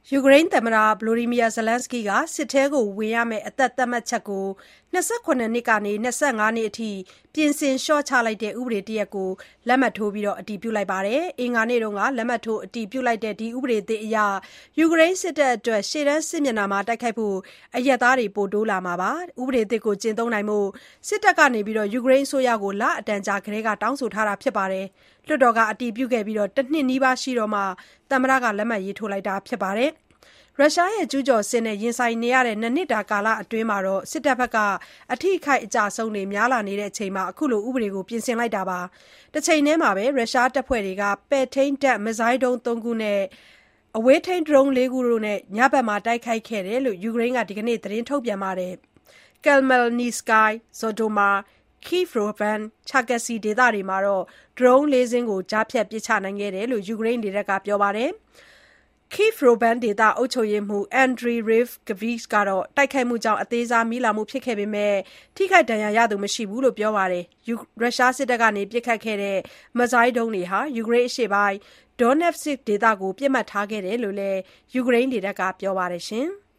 ယူကရိန်းသမ္မတ Volodymyr Zelenskyy ကစစ်ထဲဝင်ရမယ့်အသက်သတ်မှတ်ချက်ကို27နှစ်ကနေ 25နှစ်အထိပြင်ဆင်လျှော့ချလိုက်တဲ့ဥပဒေတရပ်ကိုလက်မှတ်ထိုးအတည်ပြုလိုက်ပါတယ်။ အင်္ဂါနေ့ကလက်မှတ်ထိုးအတည်ပြုလိုက်တဲ့ဥပဒေသစ်အရယူကရိန်းစစ်တပ်အတွက်ရှေ့တန်းစစ်မျက်နှာမှာတိုက်ခိုက်ဖို့အရပ်သားတွေပိုတိုးလာမှာပါ။ ဥပဒေသစ်ကိုကျင့်သုံးနိုင်ဖို့စစ်တပ်ကယူကရိန်းအစိုးရကိုလအတန်ကြာကတည်းကတောင်းဆိုထားတာပါ။ လွှတ်တော်ကအတည်ပြုခဲ့ပြီး1 နှစ်နီးပါးရှိတော့မှသမ္မတကလက်မှတ်ရေးထိုးလိုက်တာပါ။ ရုရှားကျူးကျော်စစ်နဲ့ရင်ဆိုင်နေရတဲ့2 နှစ်တာကာလအတွင်းစစ်တပ်ဘက်ကအထိအခိုက်အကျအဆုံးတွေများလာနေချိန်မှာအခုလိုဥပဒေကိုပြင်ဆင်လိုက်တာပါ။ တချိန်တည်းမှာရုရှားတပ်ဖွဲ့တွေကပဲ့ထိန်းတပ်မစ်ဇိုင်းဒုံး3ခုနဲ့အဝေးထိန်းဒရုန်း4ခုနဲ့ညဘက်တိုက်ခိုက်ခဲ့တယ်လို့ယူကရိန်းကဒီနေ့သတင်းထုတ်ပြန်ပါတယ်။ Khmelnytskyi, Zhytomyr, Kyiv-Ruhan, Cherkasy ဒေသတွေမှာဒရုန်း4စင်းကိုကြားဖြတ်ပစ်ချနိုင်ခဲ့တယ်လို့ယူကရိန်းလေတပ်ကပြောပါတယ်။ Kyiv-Ruhan ဒေသအုပ်ချုပ်ရေးမှူး Andriy Rybakina ကတော့ တိုက်ခိုက်မှုကြောင့်အသေးစားမီးလောင်ခဲ့ပေမဲ့ ထိခိုက်ဒဏ်ရာရသူမရှိဘူးလို့ပြောပါတယ်။ ရုရှားစစ်တပ်ကပစ်ခတ်ခဲ့တဲ့မစ်ဇိုင်းဒုံးတွေဟာယူကရိန်းအရှေ့ပိုင်း Donetsk ဒေသကိုပစ်မှတ်ထားခဲ့တယ်လို့လည်းယူကရိန်းလေတပ်ကပြောပါတယ်။